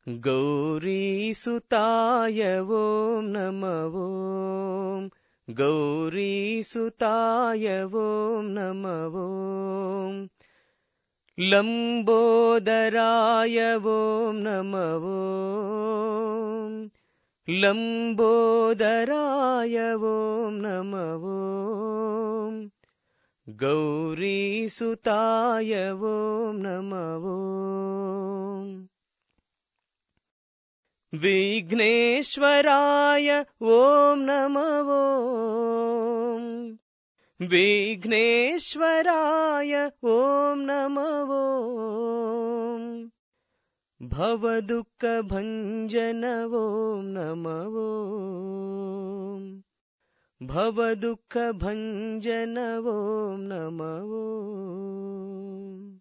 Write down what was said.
गौरीसुताय ॐ नमः ॐ गौरीसुताय ॐ नमः ॐ लम्बोदराय ॐ नमः ॐ लम्बोदराय ॐ नमः ॐ गौरीसुताय ॐ नमः ॐ विघ्नेश्वराय ॐ नमः ॐ विघ्नेश्वराय ॐ नमः ॐ भवदुःखभञ्जन ॐ नमः ॐ भवदुःखभञ्जन ॐ नमः ॐ